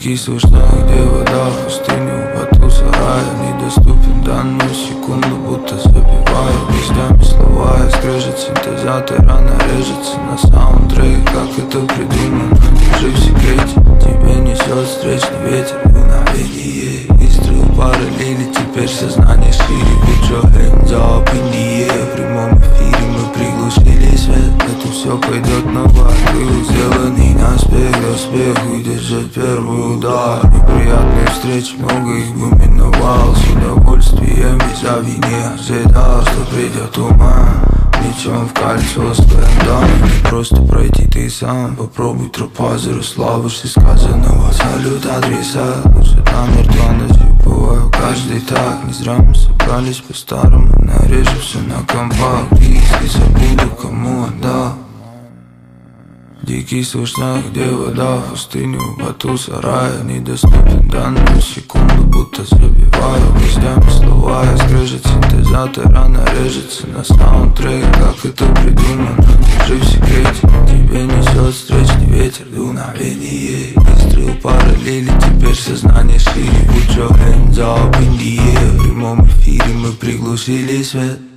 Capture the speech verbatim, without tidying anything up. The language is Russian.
Дикий слышно, где вода в пустыню, в аду сарая недоступен данную секунду, будто забиваю местами слова. И скрежет синтезатора, нарежется на саундтрек. Как это придумано, держи в секрете. Тебе несет встречный ветер, дуновение. Выстрел параллели, теперь сознание шире. Put your hands up in the air. В прямом эфире мы приглушили свет. Это все пойдет на воду, сделанный наспех. Успех выдержать первый удар. Неприятные встречи, много их бы миновал. С удовольствием визави не ожидал, что придет ума. Мечом в кольцо с клендами. Не просто пройти ты сам. Попробуй, тропа заросла выше сказанного. Салют адреса, лучше там мертва нащупываю каждый так. Не зря мы собрались по-старому. Нарежу все на компакт. Если забуду, кому отдал. Дикий слышно, где вода в пустыню, в аду сарая недоступен данную секунду, будто забиваю местами слова. И скрежет синтезатора, нарежется на саундтрек. Как это придумано, держи в секрете. Тебе несет встречный ветер, дуновение. Выстрел параллели, теперь сознание шире. Put your hands up in the air. В прямом эфире мы приглушили свет.